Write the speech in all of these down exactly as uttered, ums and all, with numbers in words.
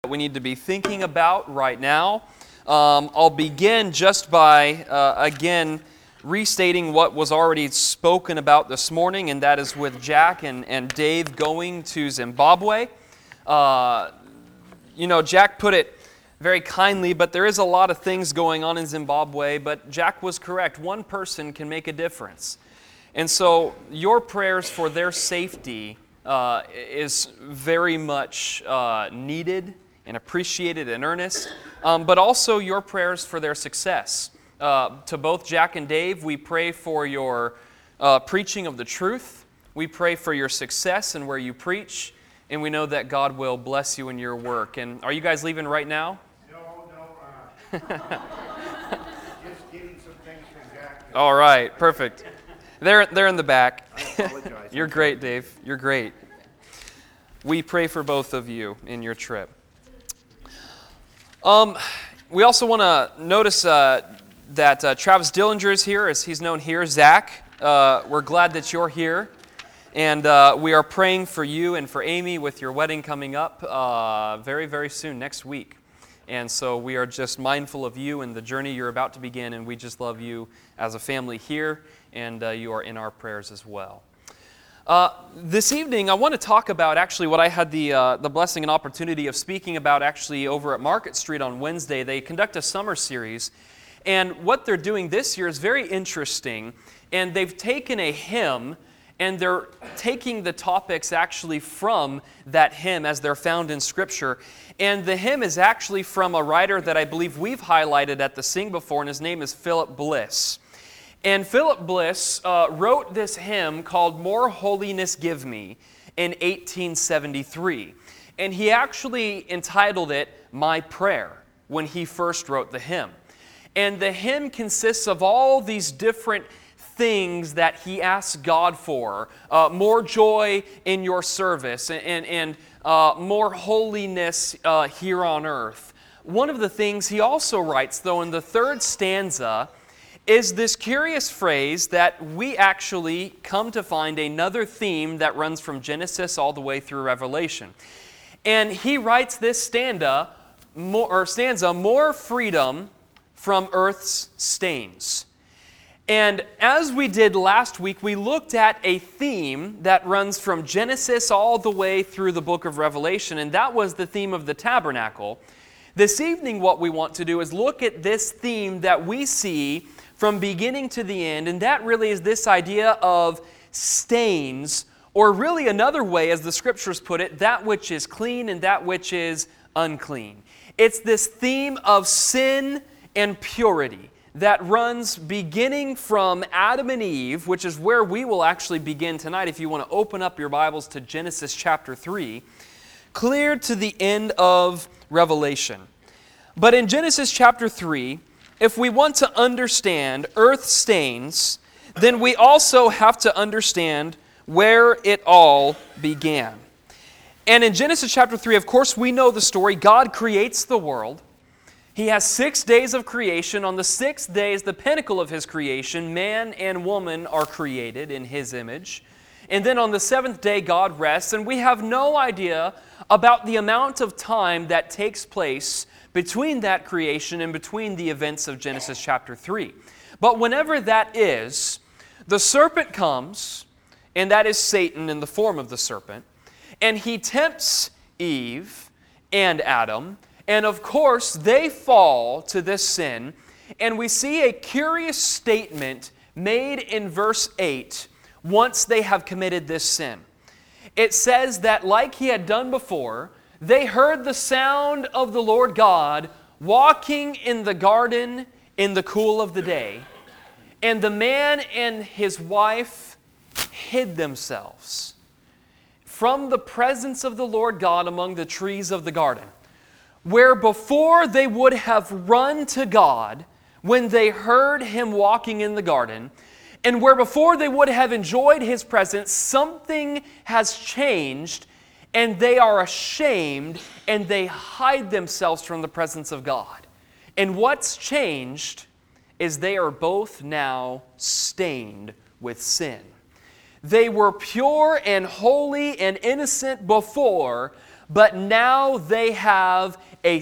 we need to be thinking about right now. Um, I'll begin just by, uh, again, restating what was already spoken about this morning, and that is with Jack and, and Dave going to Zimbabwe. Uh, you know, Jack put it very kindly, but there is a lot of things going on in Zimbabwe, but Jack was correct. One person can make a difference. And so your prayers for their safety uh, is very much uh, needed and appreciated and earnest, um, but also your prayers for their success. Uh, to both Jack and Dave, we pray for your uh, preaching of the truth. We pray for your success and where you preach, and we know that God will bless you in your work. And are you guys leaving right now? No, no. Uh, just getting some things from Jack. All right, perfect. They're, they're in the back. I apologize. You're great, Dave. You're great. We pray for both of you in your trip. Um, we also want to notice uh, that uh, Travis Dillinger is here, as he's known here. Zach, uh, we're glad that you're here. And uh, we are praying for you and for Amy with your wedding coming up uh, very, very soon, next week. And so we are just mindful of you and the journey you're about to begin, and we just love you as a family here, and uh, you are in our prayers as well. Uh, this evening, I want to talk about actually what I had the uh, the blessing and opportunity of speaking about actually over at Market Street on Wednesday. They conduct a summer series, and what they're doing this year is very interesting, and they've taken a hymn, and they're taking the topics actually from that hymn as they're found in Scripture. And the hymn is actually from a writer that I believe we've highlighted at the Sing before, and his name is Philip Bliss. And Philip Bliss uh, wrote this hymn called More Holiness Give Me in eighteen seventy-three. And he actually entitled it My Prayer when he first wrote the hymn. And the hymn consists of all these different things that he asks God for. Uh, more joy in your service and, and, and uh, more holiness uh, here on earth. One of the things he also writes, though, in the third stanza, is this curious phrase that we actually come to find another theme that runs from Genesis all the way through Revelation. And he writes this stanza, more, or stanza, more freedom from earth's stains. And as we did last week, we looked at a theme that runs from Genesis all the way through the book of Revelation, and that was the theme of the tabernacle. This evening, what we want to do is look at this theme that we see from beginning to the end, and that really is this idea of stains, or really another way, as the Scriptures put it, that which is clean and that which is unclean. It's this theme of sin and purity that runs beginning from Adam and Eve, which is where we will actually begin tonight if you want to open up your Bibles to Genesis chapter three, clear to the end of Revelation. But in Genesis chapter three, if we want to understand earth stains, then we also have to understand where it all began. And in Genesis chapter three, of course, we know the story. God creates the world. He has six days of creation. On the sixth day is the pinnacle of His creation. Man and woman are created in His image. And then on the seventh day, God rests. And we have no idea about the amount of time that takes place between that creation and between the events of Genesis chapter three. But whenever that is, the serpent comes, and that is Satan in the form of the serpent, and he tempts Eve and Adam, and of course they fall to this sin, and we see a curious statement made in verse eight once they have committed this sin. It says that like he had done before, they heard the sound of the Lord God walking in the garden in the cool of the day. And the man and his wife hid themselves from the presence of the Lord God among the trees of the garden, where before they would have run to God when they heard Him walking in the garden, and where before they would have enjoyed His presence, something has changed, and they are ashamed, and they hide themselves from the presence of God. And what's changed is they are both now stained with sin. They were pure and holy and innocent before, but now they have a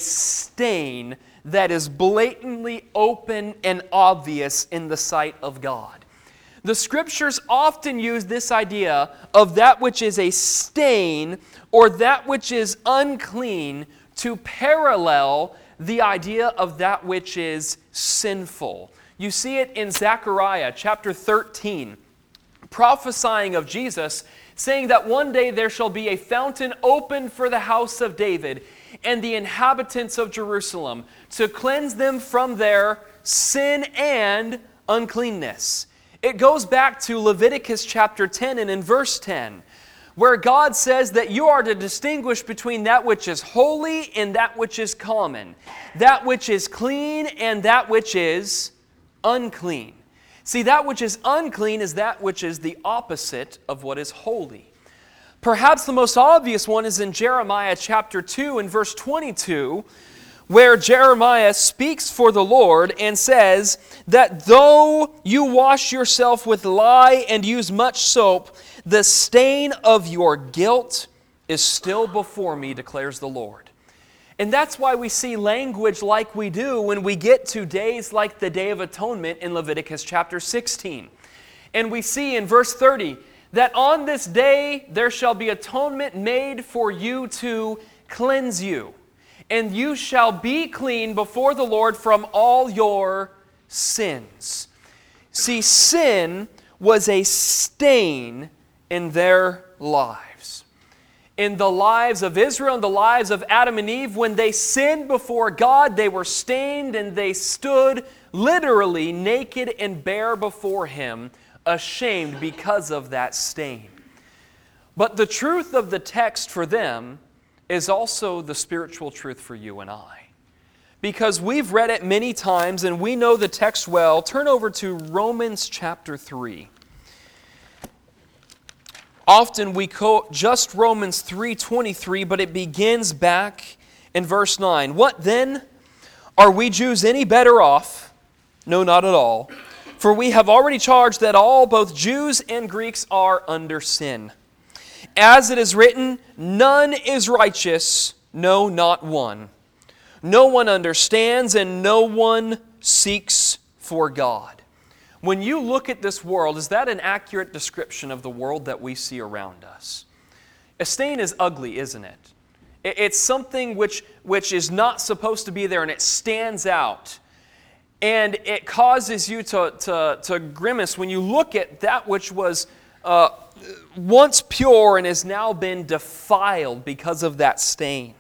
stain that is blatantly open and obvious in the sight of God. The Scriptures often use this idea of that which is a stain or that which is unclean to parallel the idea of that which is sinful. You see it in Zechariah chapter thirteen, prophesying of Jesus, saying that one day there shall be a fountain opened for the house of David and the inhabitants of Jerusalem, to cleanse them from their sin and uncleanness. It goes back to Leviticus chapter ten and in verse ten, where God says that you are to distinguish between that which is holy and that which is common, that which is clean and that which is unclean. See, that which is unclean is that which is the opposite of what is holy. Perhaps the most obvious one is in Jeremiah chapter two and verse twenty-two, where Jeremiah speaks for the Lord and says that though you wash yourself with lye and use much soap, the stain of your guilt is still before me, declares the Lord. And that's why we see language like we do when we get to days like the Day of Atonement in Leviticus chapter sixteen. And we see in verse thirty that on this day there shall be atonement made for you to cleanse you, and you shall be clean before the Lord from all your sins. See, sin was a stain in their lives. In the lives of Israel and the lives of Adam and Eve, when they sinned before God, they were stained and they stood literally naked and bare before Him, ashamed because of that stain. But the truth of the text for them is also the spiritual truth for you and I. Because we've read it many times and we know the text well. Turn over to Romans chapter three. Often we quote just Romans three twenty-three, but it begins back in verse nine. What then? Are we Jews any better off? No, not at all. For we have already charged that all, both Jews and Greeks, are under sin. As it is written, none is righteous, no, not one. No one understands and no one seeks for God. When you look at this world, is that an accurate description of the world that we see around us? A stain is ugly, isn't it? It's something which, which is not supposed to be there and it stands out. And it causes you to, to, to grimace when you look at that which was uh, once pure and has now been defiled because of that stain.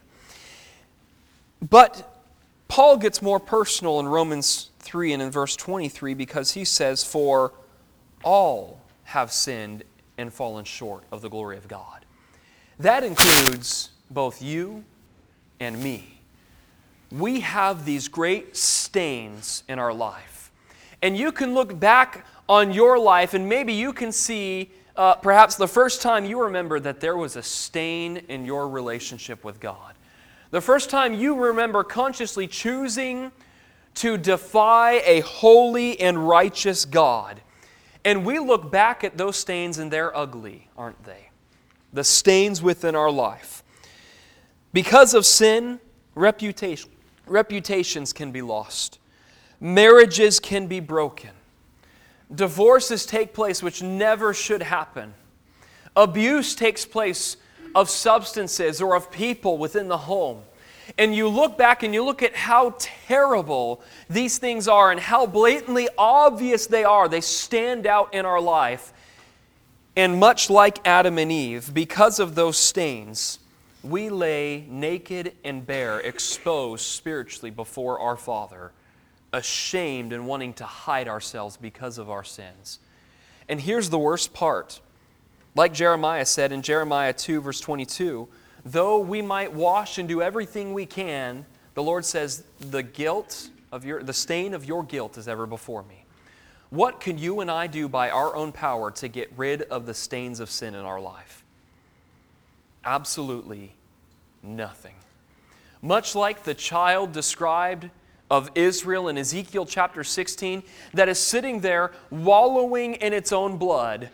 But Paul gets more personal in Romans three and in verse twenty-three because he says, for all have sinned and fallen short of the glory of God. That includes both you and me. We have these great stains in our life. And you can look back on your life and maybe you can see uh, perhaps the first time you remember that there was a stain in your relationship with God. The first time you remember consciously choosing to defy a holy and righteous God. And we look back at those stains and they're ugly, aren't they? The stains within our life. Because of sin, reputation. Reputations can be lost. Marriages can be broken. Divorces take place which never should happen. Abuse takes place of substances or of people within the home. And you look back and you look at how terrible these things are and how blatantly obvious they are. They stand out in our life. And much like Adam and Eve, because of those stains, we lay naked and bare, exposed spiritually before our Father, ashamed and wanting to hide ourselves because of our sins. And here's the worst part. Like Jeremiah said in Jeremiah two, verse twenty-two, though we might wash and do everything we can, the Lord says, the guilt of your, the stain of your guilt is ever before me. What can you and I do by our own power to get rid of the stains of sin in our life? Absolutely nothing. Much like the child described of Israel in Ezekiel chapter sixteen that is sitting there wallowing in its own blood,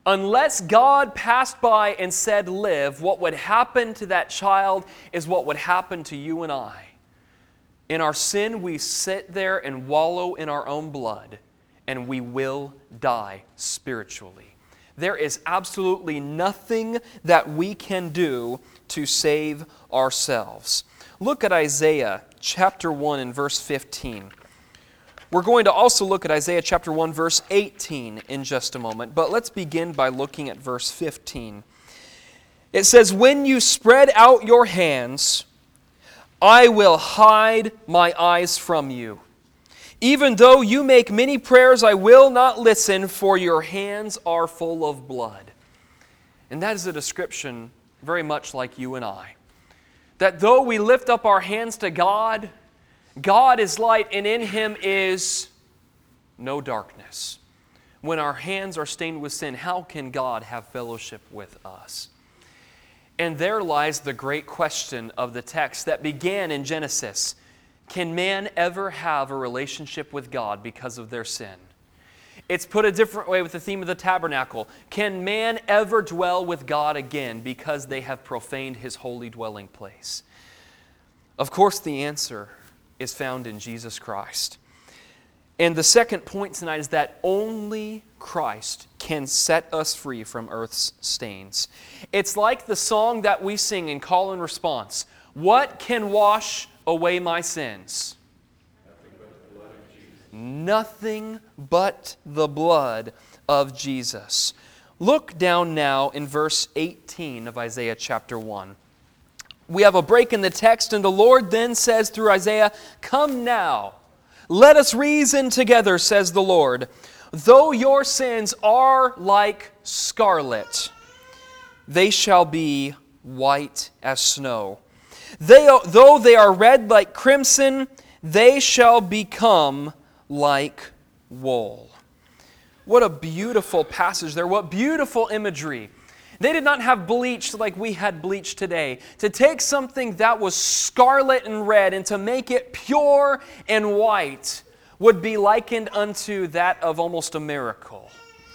Unless God passed by and said, live, what would happen to that child is what would happen to you and I. In our sin, we sit there and wallow in our own blood, and we will die spiritually. There is absolutely nothing that we can do to save ourselves. Look at Isaiah chapter one and verse fifteen. We're going to also look at Isaiah chapter one, verse eighteen in just a moment, but let's begin by looking at verse fifteen. It says, when you spread out your hands, I will hide my eyes from you. Even though you make many prayers, I will not listen, for your hands are full of blood. And that is a description very much like you and I. That though we lift up our hands to God, God is light, and in Him is no darkness. When our hands are stained with sin, how can God have fellowship with us? And there lies the great question of the text that began in Genesis. Can man ever have a relationship with God because of their sin? It's put a different way with the theme of the tabernacle. Can man ever dwell with God again because they have profaned His holy dwelling place? Of course, the answer is found in Jesus Christ. And the second point tonight is that only Christ can set us free from earth's stains. It's like the song that we sing in call and response. What can wash away my sins? Nothing but the blood of Jesus. Look down now in verse eighteen of Isaiah chapter one. We have a break in the text, and the Lord then says through Isaiah, come now, let us reason together, says the Lord. Though your sins are like scarlet, they shall be white as snow. They, though they are red like crimson, they shall become like wool. What a beautiful passage there. What beautiful imagery. They did not have bleach like we had bleach today. To take something that was scarlet and red and to make it pure and white would be likened unto that of almost a miracle.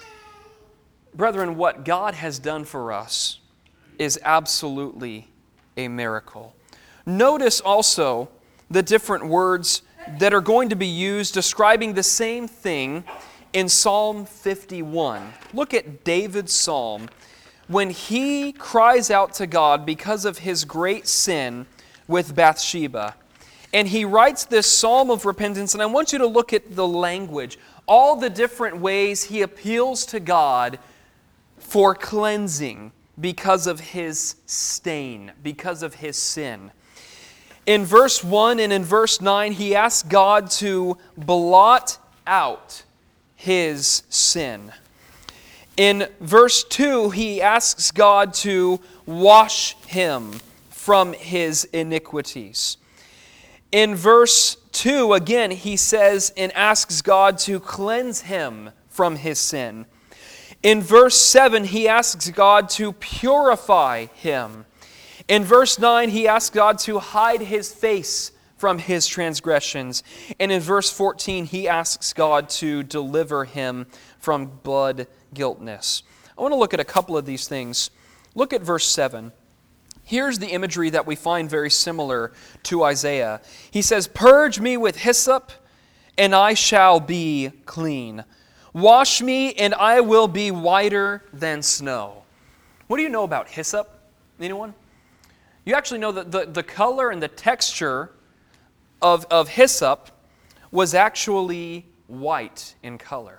Brethren, what God has done for us is absolutely a miracle. Notice also the different words that are going to be used describing the same thing in Psalm fifty-one. Look at David's psalm when he cries out to God because of his great sin with Bathsheba. And he writes this psalm of repentance, and I want you to look at the language, all the different ways he appeals to God for cleansing because of his stain, because of his sin. In verse one and in verse nine, he asks God to blot out his sin. In verse two, he asks God to wash him from his iniquities. In verse two, again, he says and asks God to cleanse him from his sin. In verse seven, he asks God to purify him. In verse nine, he asks God to hide his face from his transgressions. And in verse fourteen, he asks God to deliver him from blood guiltness. I want to look at a couple of these things. Look at verse seven. Here's the imagery that we find very similar to Isaiah. He says, purge me with hyssop, and I shall be clean. Wash me, and I will be whiter than snow. What do you know about hyssop? Anyone? You actually know that the, the color and the texture of, of hyssop was actually white in color.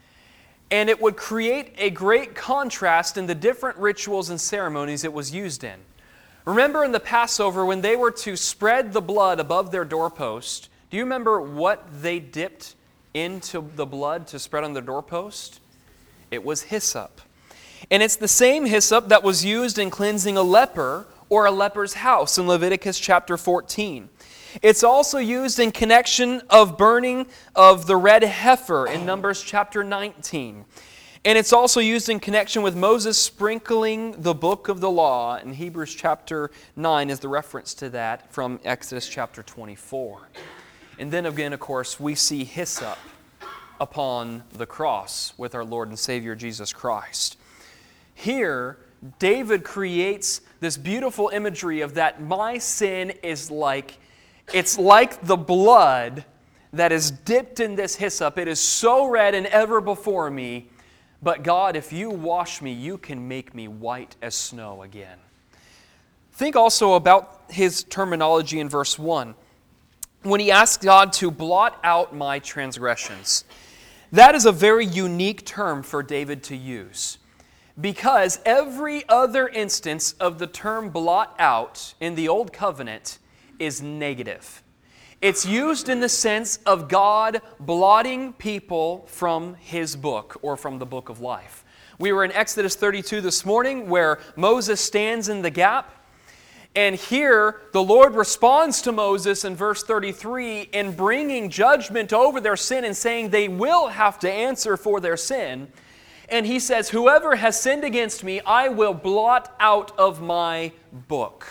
And it would create a great contrast in the different rituals and ceremonies it was used in. Remember in the Passover when they were to spread the blood above their doorpost, do you remember what they dipped into the blood to spread on the doorpost? It was hyssop. And it's the same hyssop that was used in cleansing a leper or a leper's house in Leviticus chapter fourteen. It's also used in connection of burning of the red heifer in Numbers chapter nineteen. And it's also used in connection with Moses sprinkling the book of the law in Hebrews chapter nine is the reference to that from Exodus chapter twenty-four. And then again, of course, we see hyssop upon the cross with our Lord and Savior Jesus Christ. Here, David creates this beautiful imagery of that my sin is like, it's like the blood that is dipped in this hyssop. It is so red and ever before me. But God, if you wash me, you can make me white as snow again. Think also about his terminology in verse one. When he asks God to blot out my transgressions. That is a very unique term for David to use. Because every other instance of the term blot out in the Old Covenant is negative. It's used in the sense of God blotting people from His book or from the book of life. We were in Exodus thirty-two this morning where Moses stands in the gap. And here the Lord responds to Moses in verse thirty-three in bringing judgment over their sin and saying they will have to answer for their sin. And He says, whoever has sinned against me, I will blot out of my book.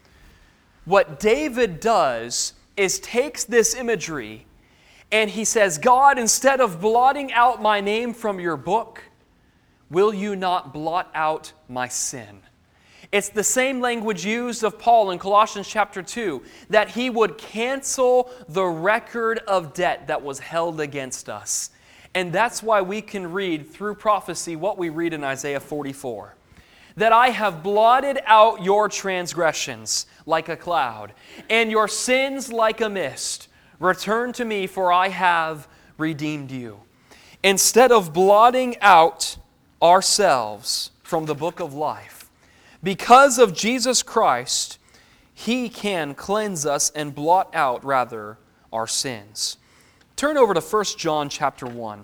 What David does is takes this imagery and he says, God, instead of blotting out my name from your book, will you not blot out my sin? It's the same language used of Paul in Colossians chapter two, that he would cancel the record of debt that was held against us. And that's why we can read through prophecy what we read in Isaiah forty-four. That I have blotted out your transgressions like a cloud, and your sins like a mist. Return to me, for I have redeemed you. Instead of blotting out ourselves from the book of life, because of Jesus Christ, He can cleanse us and blot out, rather, our sins. Turn over to First John chapter one.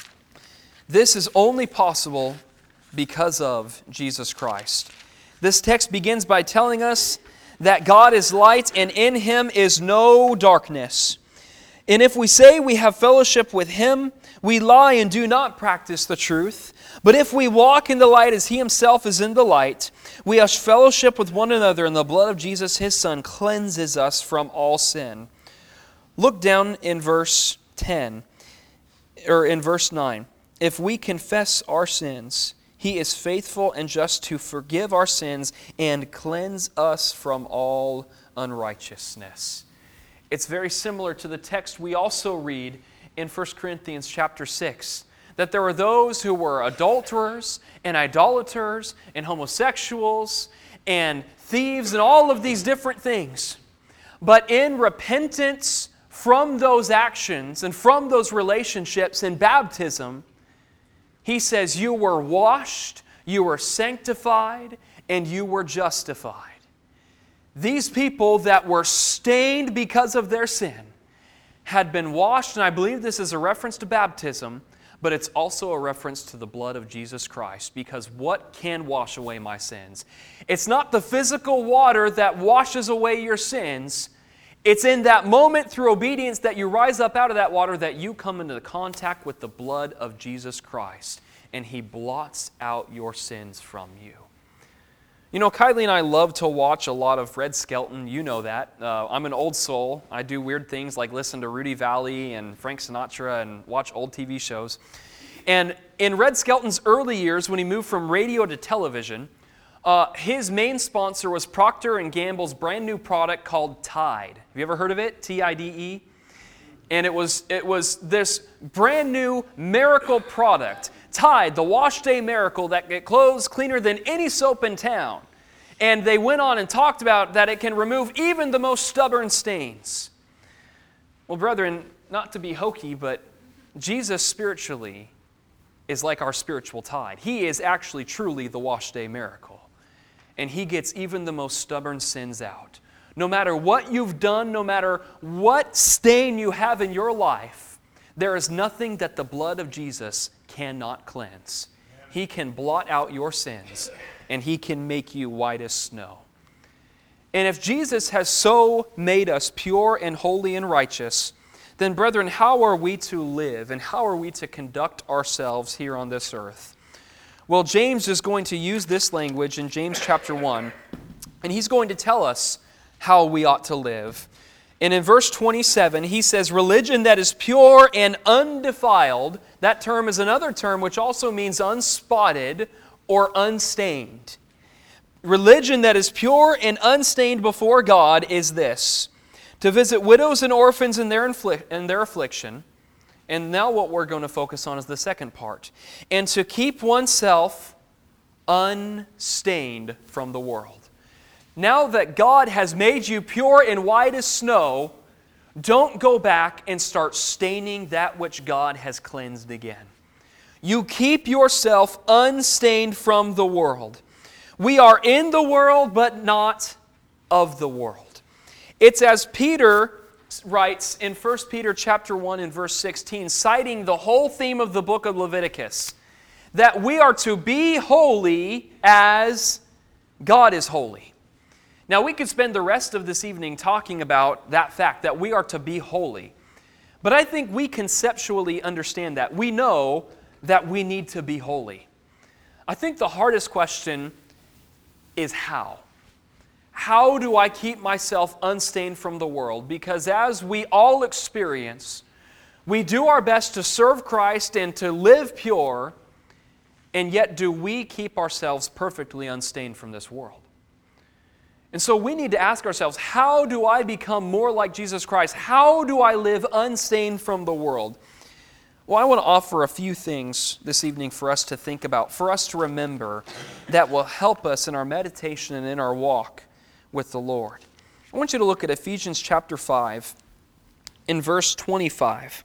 This is only possible because of Jesus Christ. This text begins by telling us that God is light and in Him is no darkness. And if we say we have fellowship with Him, we lie and do not practice the truth. But if we walk in the light as He Himself is in the light, we have fellowship with one another, and the blood of Jesus, His Son, cleanses us from all sin. Look down in verse ten, or in verse nine. If we confess our sins, He is faithful and just to forgive our sins and cleanse us from all unrighteousness. It's very similar to the text we also read in First Corinthians chapter six, that there were those who were adulterers and idolaters and homosexuals and thieves and all of these different things. But in repentance from those actions and from those relationships in baptism, He says, you were washed, you were sanctified, and you were justified. These people that were stained because of their sin had been washed, and I believe this is a reference to baptism, but it's also a reference to the blood of Jesus Christ, because what can wash away my sins? It's not the physical water that washes away your sins. It's in that moment through obedience that you rise up out of that water that you come into contact with the blood of Jesus Christ, and He blots out your sins from you. You know, Kylie and I love to watch a lot of Red Skelton. You know that. Uh, I'm an old soul. I do weird things like listen to Rudy Valley and Frank Sinatra and watch old T V shows. And in Red Skelton's early years, when he moved from radio to television, uh, his main sponsor was Procter and Gamble's brand new product called Tide. Have you ever heard of it? T I D E? And it was, it was this brand new miracle product. Tide, the wash day miracle that get clothes cleaner than any soap in town. And they went on and talked about that it can remove even the most stubborn stains. Well, brethren, not to be hokey, but Jesus spiritually is like our spiritual tide. He is actually truly the wash day miracle. And He gets even the most stubborn sins out. No matter what you've done, no matter what stain you have in your life, there is nothing that the blood of Jesus cannot cleanse. He can blot out your sins, and He can make you white as snow. And if Jesus has so made us pure and holy and righteous, then brethren, how are we to live and how are we to conduct ourselves here on this earth? Well, James is going to use this language in James chapter one, and he's going to tell us how we ought to live. And in verse twenty-seven, he says, religion that is pure and undefiled, that term is another term which also means unspotted or unstained. Religion that is pure and unstained before God is this: to visit widows and orphans in their, infli- in their affliction. And now what we're going to focus on is the second part. And to keep oneself unstained from the world. Now that God has made you pure and white as snow, don't go back and start staining that which God has cleansed again. You keep yourself unstained from the world. We are in the world, but not of the world. It's as Peter writes in First Peter chapter one and verse sixteen, citing the whole theme of the book of Leviticus, that we are to be holy as God is holy. Now, we could spend the rest of this evening talking about that fact, that we are to be holy. But I think we conceptually understand that. We know that we need to be holy. I think the hardest question is how. How do I keep myself unstained from the world? Because as we all experience, we do our best to serve Christ and to live pure, and yet do we keep ourselves perfectly unstained from this world? And so we need to ask ourselves, how do I become more like Jesus Christ? How do I live unstained from the world? Well, I want to offer a few things this evening for us to think about, for us to remember, that will help us in our meditation and in our walk with the Lord. I want you to look at Ephesians chapter five in verse twenty-five.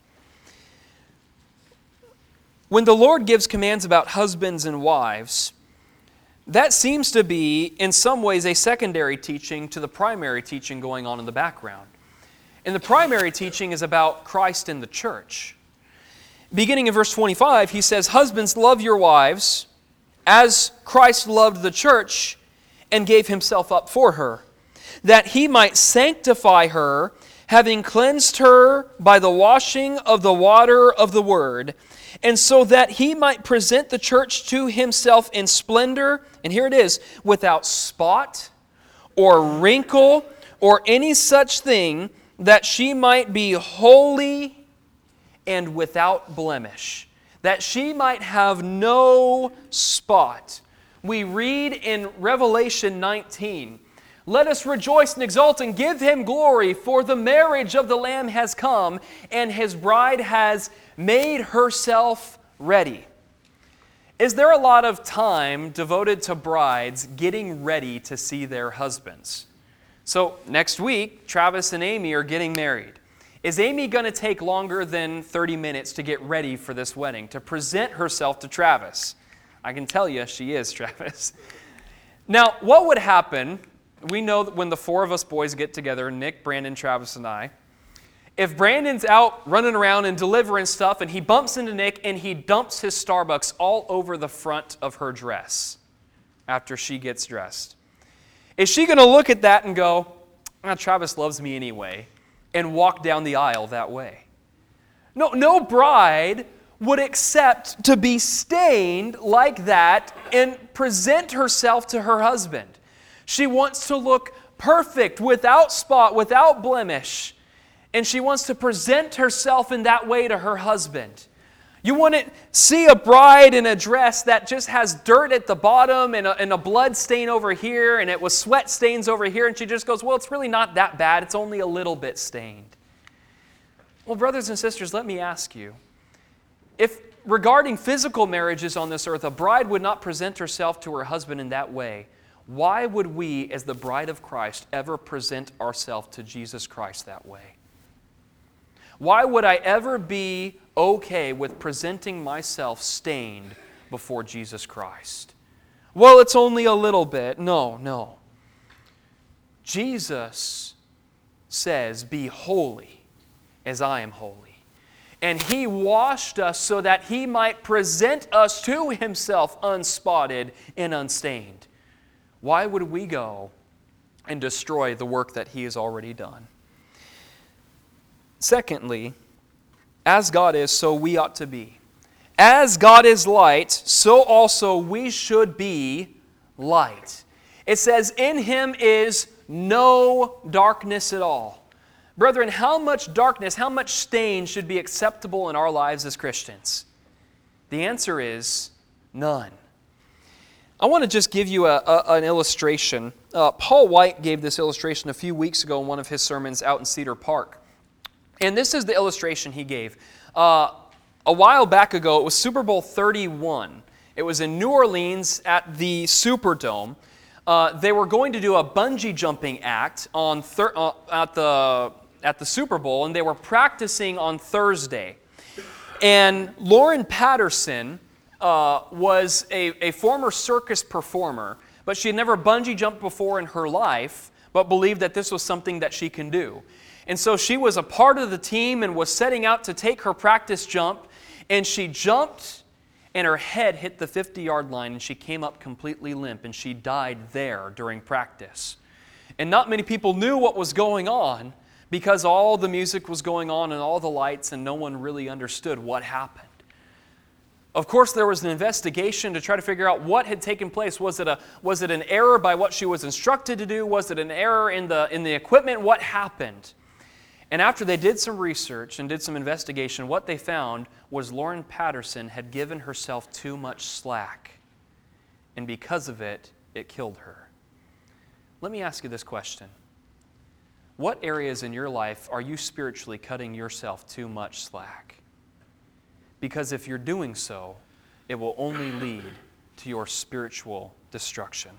When the Lord gives commands about husbands and wives, that seems to be, in some ways, a secondary teaching to the primary teaching going on in the background. And the primary teaching is about Christ and the church. Beginning in verse twenty-five, he says, "Husbands, love your wives, as Christ loved the church and gave himself up for her, that he might sanctify her, having cleansed her by the washing of the water of the word, and so that he might present the church to himself in splendor," and here it is, "without spot or wrinkle or any such thing, that she might be holy and without blemish," that she might have no spot. We read in Revelation nineteen, "Let us rejoice and exult and give him glory, for the marriage of the Lamb has come, and his bride has made herself ready." Is there a lot of time devoted to brides getting ready to see their husbands? So next week, Travis and Amy are getting married. Is Amy going to take longer than thirty minutes to get ready for this wedding, to present herself to Travis? I can tell you she is, Travis. Now, what would happen, we know that when the four of us boys get together, Nick, Brandon, Travis, and I, if Brandon's out running around and delivering stuff and he bumps into Nick and he dumps his Starbucks all over the front of her dress after she gets dressed, is she going to look at that and go, "Ah, Travis loves me anyway," and walk down the aisle that way? No, no bride would accept to be stained like that and present herself to her husband. She wants to look perfect, without spot, without blemish, and she wants to present herself in that way to her husband. You wouldn't see a bride in a dress that just has dirt at the bottom and a, and a blood stain over here and it was sweat stains over here, and she just goes, "Well, it's really not that bad. It's only a little bit stained." Well, brothers and sisters, let me ask you, if regarding physical marriages on this earth, a bride would not present herself to her husband in that way, why would we, as the bride of Christ, ever present ourselves to Jesus Christ that way? Why would I ever be okay with presenting myself stained before Jesus Christ? Well, it's only a little bit. No, no. Jesus says, "Be holy as I am holy." And He washed us so that He might present us to Himself unspotted and unstained. Why would we go and destroy the work that He has already done? Secondly, as God is, so we ought to be. As God is light, so also we should be light. It says, "In Him is no darkness at all." Brethren, how much darkness, how much stain should be acceptable in our lives as Christians? The answer is none. I want to just give you a, a, an illustration. Uh, Paul White gave this illustration a few weeks ago in one of his sermons out in Cedar Park. And this is the illustration he gave. Uh, a while back ago, it was Super Bowl thirty-one. It was in New Orleans at the Superdome. Uh, they were going to do a bungee jumping act on thir- uh, at the at the Super Bowl, and they were practicing on Thursday. And Lauren Patterson uh, was a, a former circus performer, but she had never bungee jumped before in her life, but believed that this was something that she can do. And so she was a part of the team and was setting out to take her practice jump, and she jumped, and her head hit the fifty-yard line, and she came up completely limp, and she died there during practice. And not many people knew what was going on because all the music was going on and all the lights, and no one really understood what happened. Of course, there was an investigation to try to figure out what had taken place. Was it a was it an error by what she was instructed to do? Was it an error in the in the equipment? What happened? And after they did some research and did some investigation, what they found was Lauren Patterson had given herself too much slack. And because of it, it killed her. Let me ask you this question. What areas in your life are you spiritually cutting yourself too much slack? Because if you're doing so, it will only lead to your spiritual destruction.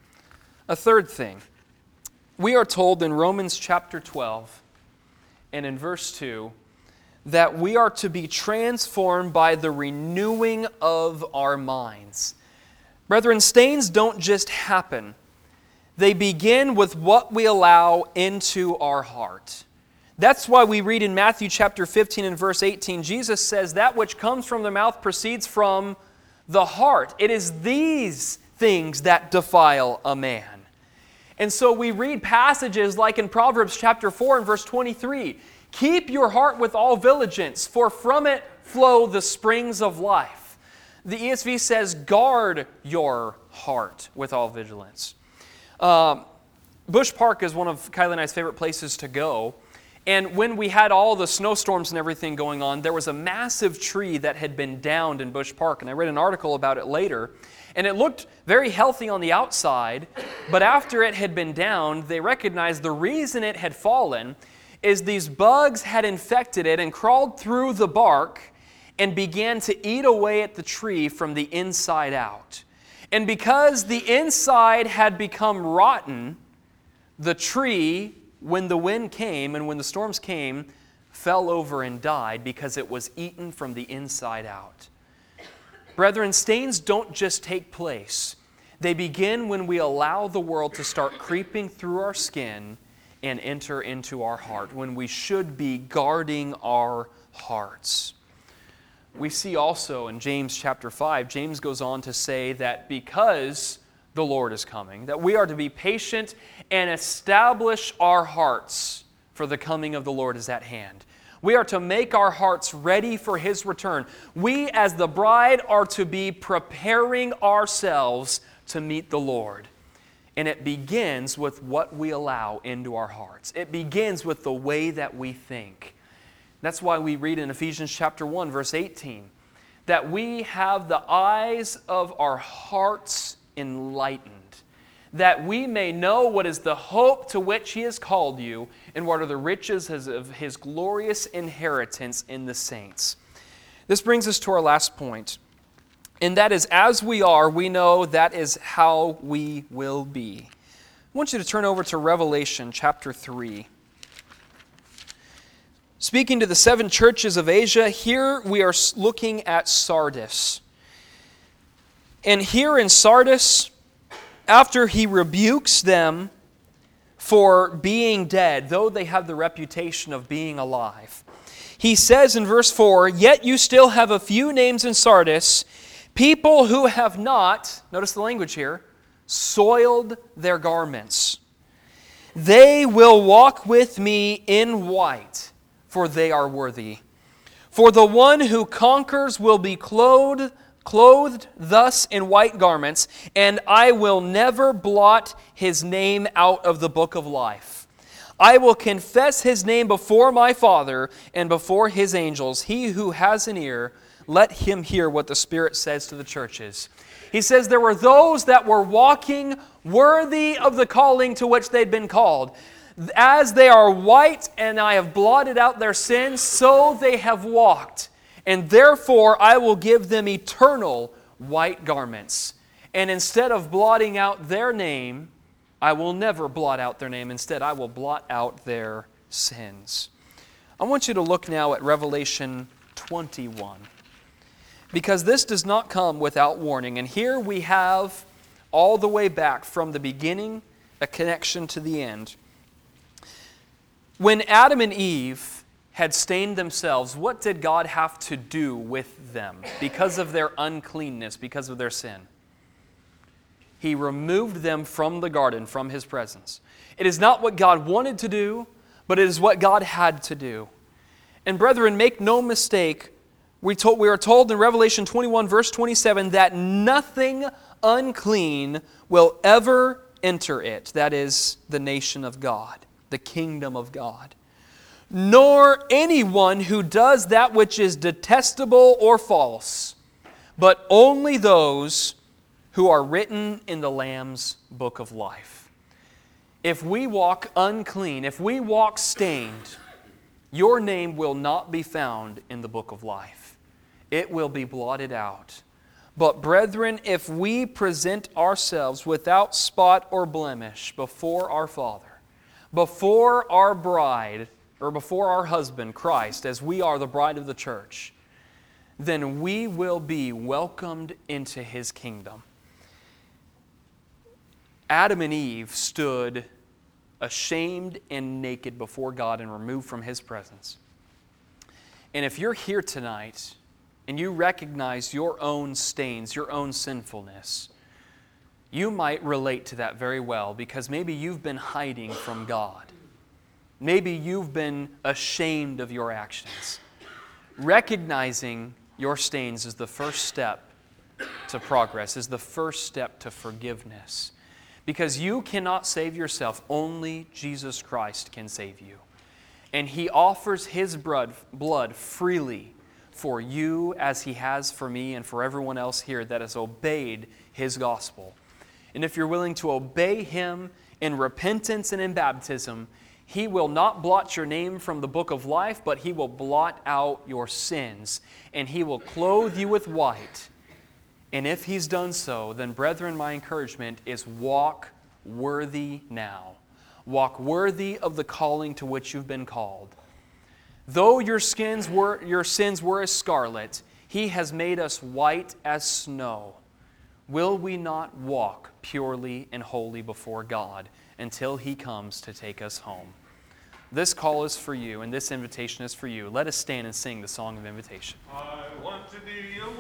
A third thing, we are told in Romans chapter twelve and in verse two that we are to be transformed by the renewing of our minds. Brethren, stains don't just happen. They begin with what we allow into our heart. That's why we read in Matthew chapter fifteen and verse eighteen, Jesus says, that which comes from the mouth proceeds from the heart. It is these things that defile a man. And so we read passages like in Proverbs chapter four and verse twenty-three, keep your heart with all diligence, for from it flow the springs of life. The E S V says, guard your heart with all vigilance. Um, Bush Park is one of Kylie and I's favorite places to go. And when we had all the snowstorms and everything going on, there was a massive tree that had been downed in Bush Park. And I read an article about it later. And it looked very healthy on the outside. But after it had been downed, they recognized the reason it had fallen is these bugs had infected it and crawled through the bark and began to eat away at the tree from the inside out. And because the inside had become rotten, the tree, when the wind came and when the storms came, fell over and died because it was eaten from the inside out. Brethren, stains don't just take place. They begin when we allow the world to start creeping through our skin and enter into our heart, when we should be guarding our hearts. We see also in James chapter five, James goes on to say that because the Lord is coming, that we are to be patient and establish our hearts, for the coming of the Lord is at hand. We are to make our hearts ready for His return. We as the bride are to be preparing ourselves to meet the Lord. And it begins with what we allow into our hearts. It begins with the way that we think. That's why we read in Ephesians chapter one, verse eighteen, that we have the eyes of our hearts enlightened, that we may know what is the hope to which He has called you, and what are the riches of His glorious inheritance in the saints. This brings us to our last point, and that is, as we are, we know that is how we will be. I want you to turn over to Revelation chapter three. Speaking to the seven churches of Asia, here we are looking at Sardis. And here in Sardis, after he rebukes them for being dead, though they have the reputation of being alive, he says in verse four, yet you still have a few names in Sardis, people who have not, notice the language here, soiled their garments. They will walk with me in white, for they are worthy. For the one who conquers will be clothed, clothed thus in white garments, and I will never blot his name out of the book of life. I will confess his name before my Father and before his angels. He who has an ear, let him hear what the Spirit says to the churches. He says there were those that were walking worthy of the calling to which they'd been called. As they are white and I have blotted out their sins, so they have walked. And therefore I will give them eternal white garments. And instead of blotting out their name, I will never blot out their name. Instead, I will blot out their sins. I want you to look now at Revelation twenty-one. Because this does not come without warning. And here we have, all the way back from the beginning, a connection to the end. When Adam and Eve had stained themselves, what did God have to do with them because of their uncleanness, because of their sin? He removed them from the garden, from His presence. It is not what God wanted to do, but it is what God had to do. And brethren, make no mistake, we, told, we are told in Revelation twenty-one, verse twenty-seven, that nothing unclean will ever enter it. That is the nation of God, the kingdom of God. Nor anyone who does that which is detestable or false, but only those who are written in the Lamb's book of life. If we walk unclean, if we walk stained, your name will not be found in the book of life. It will be blotted out. But brethren, if we present ourselves without spot or blemish before our Father, before our bride, or before our husband, Christ, as we are the bride of the church, then we will be welcomed into His kingdom. Adam and Eve stood ashamed and naked before God and removed from His presence. And if you're here tonight and you recognize your own stains, your own sinfulness, you might relate to that very well because maybe you've been hiding from God. Maybe you've been ashamed of your actions. Recognizing your stains is the first step to progress, is the first step to forgiveness. Because you cannot save yourself. Only Jesus Christ can save you. And He offers His blood, blood freely for you as He has for me and for everyone else here that has obeyed His gospel. And if you're willing to obey Him in repentance and in baptism, He will not blot your name from the book of life, but He will blot out your sins. And He will clothe you with white. And if He's done so, then brethren, my encouragement is walk worthy now. Walk worthy of the calling to which you've been called. Though your skins were, your sins were as scarlet, He has made us white as snow. Will we not walk purely and holy before God until He comes to take us home? This call is for you, and this invitation is for you. Let us stand and sing the song of invitation. I want to be a